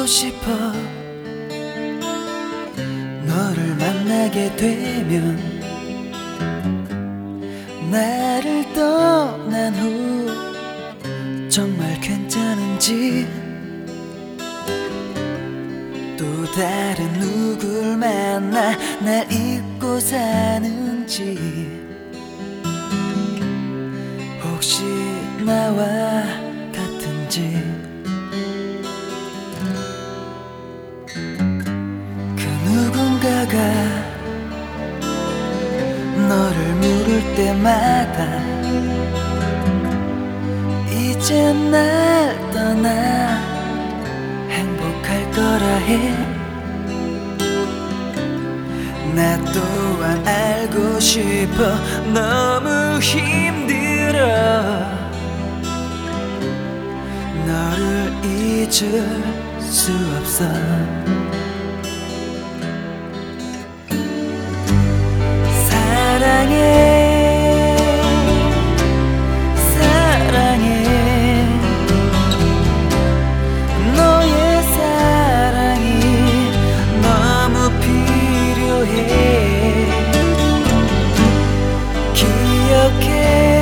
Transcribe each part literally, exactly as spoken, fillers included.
알고 싶어. 너를 만나게 되면 나를 떠난 후 정말 괜찮은지, 또 다른 누굴 만나 날 잊고 사는지, 혹시 나와 같은지. 그 누군가가 너를 물을 때마다 이제 날 떠나 행복할 거라 해. 나 또한 알고 싶어. 너무 힘들어 너를 잊을 수 없어. 사랑해 사랑해 너의 사랑이 너무 필요해. 기억해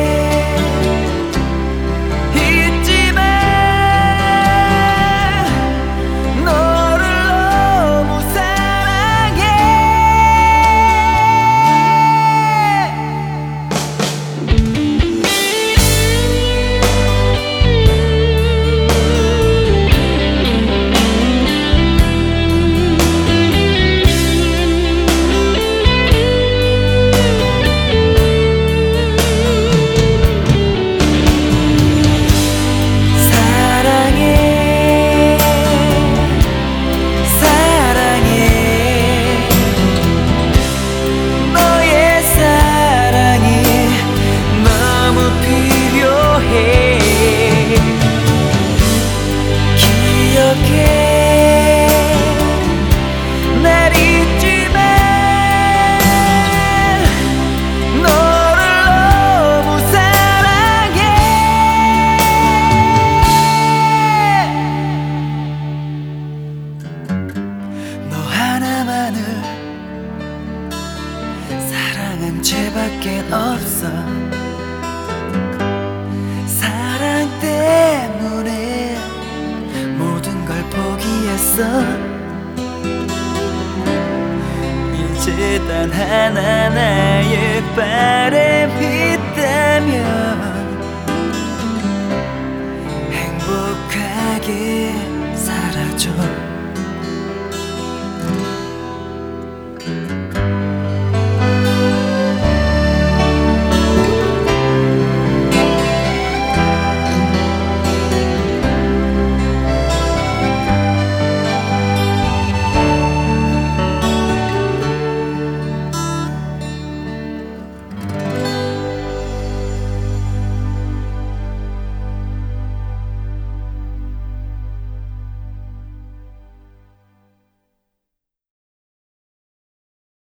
날 잊지마. 너를 너무 사랑해. 너 하나만을 사랑한 죄밖엔 없어. 사랑 때문에 모든 걸 포기했어. 이제 단 하나 나의 바람